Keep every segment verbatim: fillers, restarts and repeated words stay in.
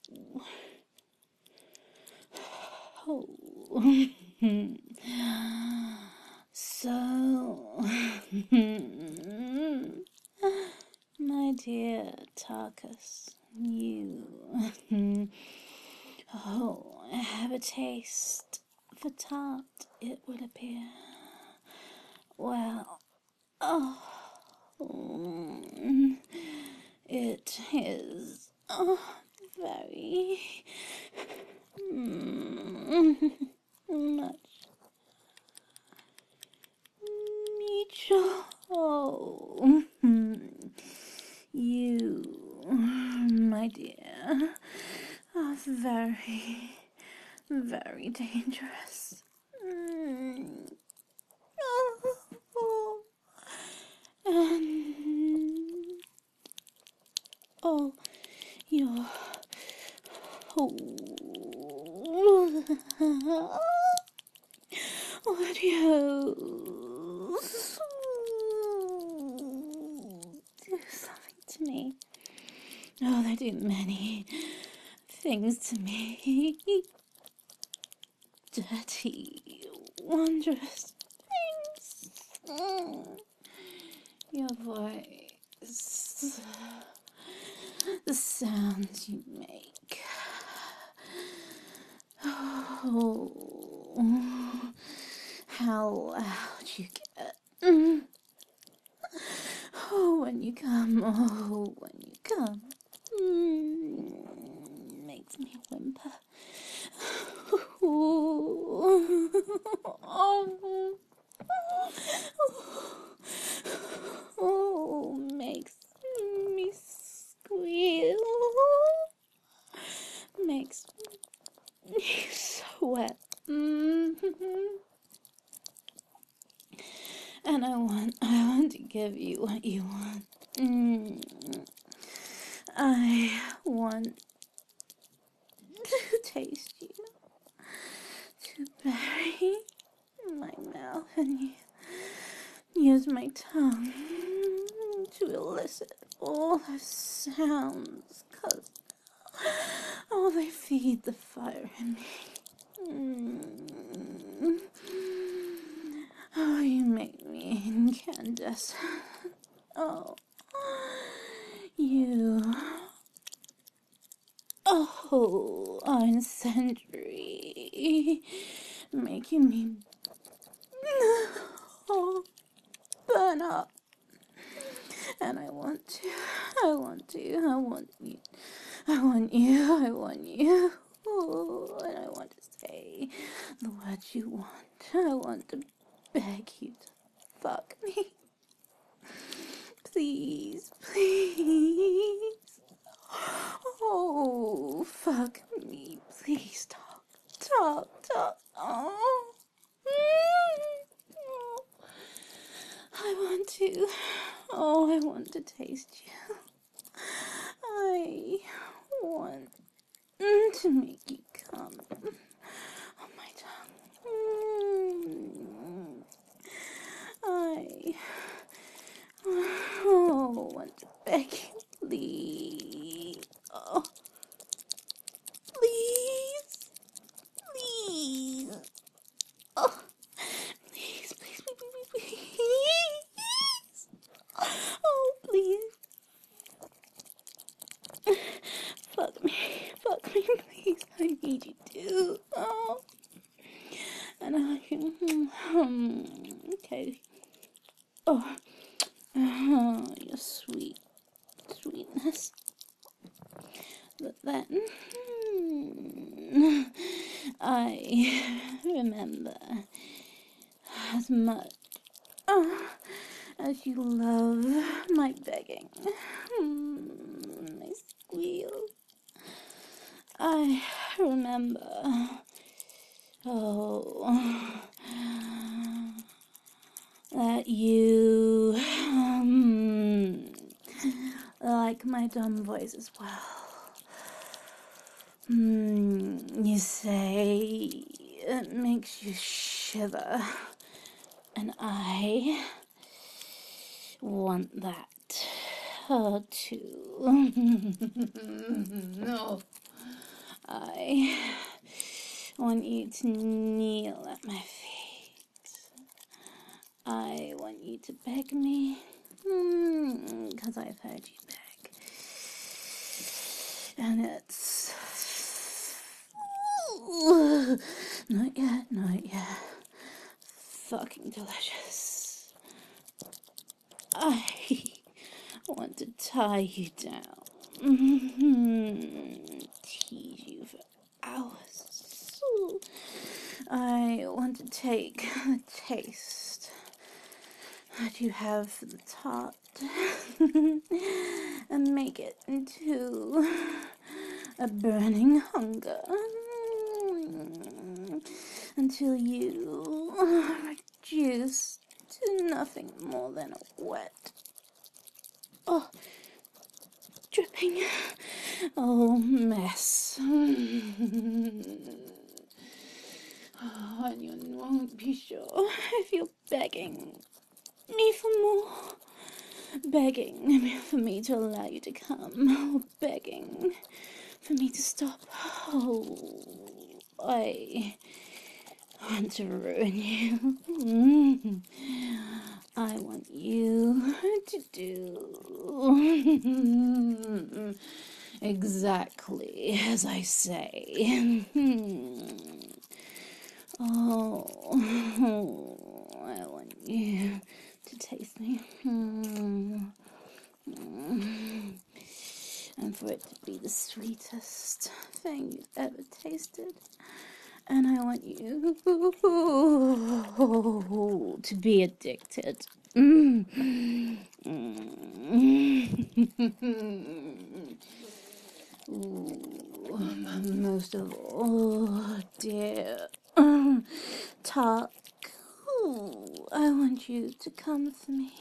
Oh. So, my dear Tarkus, you, oh, have a taste for tart, it would appear. Well, oh, mm, it is oh, very mm, much mutual. Oh, you, my dear, are very, very dangerous. Mm. Oh, and oh, you're oh, what you do something to me. Oh, they do many things to me. Dirty, wondrous things. Mm. Your voice, the sounds you make. Oh, how loud you get. Mm. Oh, when you come, oh, when you come. Mm. Makes me whimper. Oh, oh, oh, makes me squeal. Makes me sweat. Mm-hmm. And I want, I want to give you what you want. Mm. I want to taste you, to bury my mouth and you use my tongue to elicit all the sounds, cause oh, they feed the fire in me. Mm. Oh, you make me incandescent. Oh, you. Oh, on century, making me oh, burn up. And I want to, I want to, I want you, I want you, I want you. Oh, and I want to say the words you want. I want to beg you to fuck me. Please, please. Oh, fuck me. Please talk, talk, talk. Oh. I want to. Oh, I want to taste you. I want to make you come on my tongue. I oh, want to beg you, please. Oh, please, please. Oh, please, please, please, please, please. Oh, please. Fuck me, fuck me, please. I need you to. Oh, and I can. Um, okay. Oh, oh, your sweet sweetness. But then hmm, I remember as much uh, as you love my begging, mm, my squeal. I remember, oh, that you um, like my dumb voice as well. Mm, you say it makes you shiver, and I want that uh, too. No. I want you to kneel at my feet. I want you to beg me, because I've heard you beg. And it's... Not yet, not yet. Fucking delicious. I want to tie you down. Tease you for hours. I want to take the taste that you have for the tart and make it into a burning hunger until you are reduced to nothing more than a wet, oh, dripping, oh, mess. Oh, and you won't be sure if you're begging me for more, begging for me to allow you to come, or begging for me to stop. Oh, I want to ruin you. I want you to do exactly as I say. Oh, I want you to taste me. And for it to be the sweetest thing you've ever tasted. And I want you to be addicted. Mm. Ooh, most of all, dear Talk. Ooh, I want you to come with me.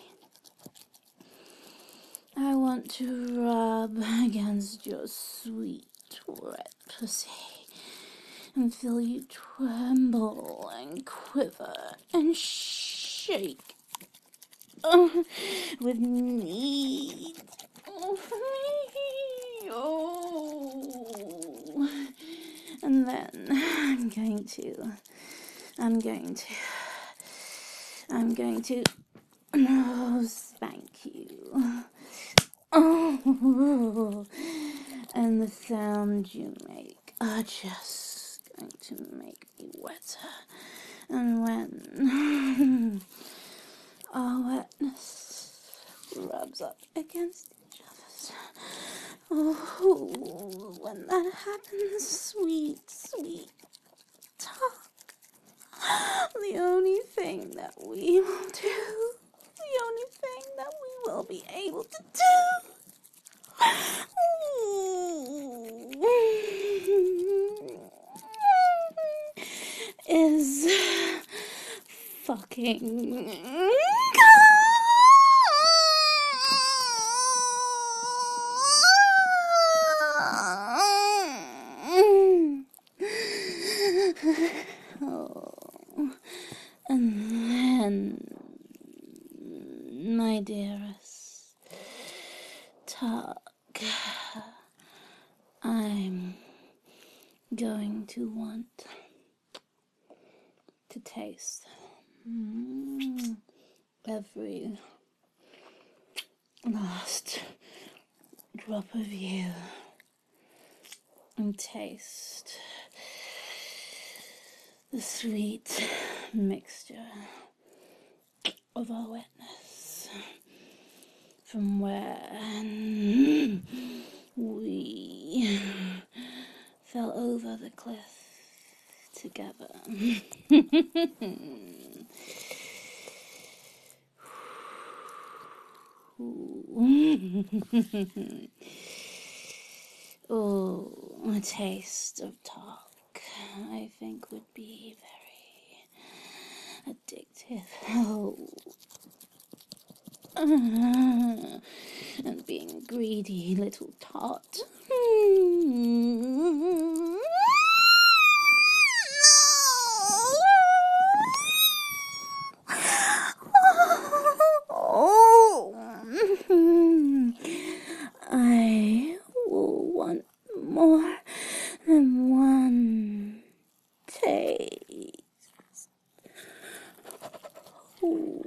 I want to rub against your sweet red pussy and feel you tremble and quiver and shake uh, with need oh, for me. Oh. And then I'm going to, I'm going to, I'm going to oh, spank you. Oh, and the sounds you make are just going to make me wetter. And when our wetness rubs up against each other's, oh, when that happens, sweet, sweet talk, the only thing that we will do, the only thing that we will be able to do is fucking oh, and then, my dearest, talk. I'm going to want to taste mm, every last drop of you and taste the sweet mixture of our wetness from when we fell over the cliff together. Oh, a taste of talk, I think, would be very addictive. Oh. Uh, and being greedy little tot. Oh, I will want more and one taste. Ooh.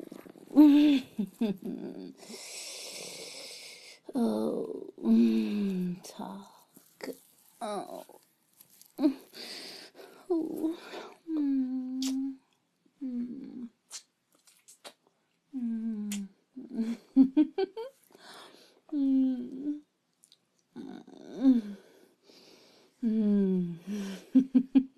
Oh, mm, talk. Oh. Ooh. Mm. Mm. Mm. Mm. Mm. Mm.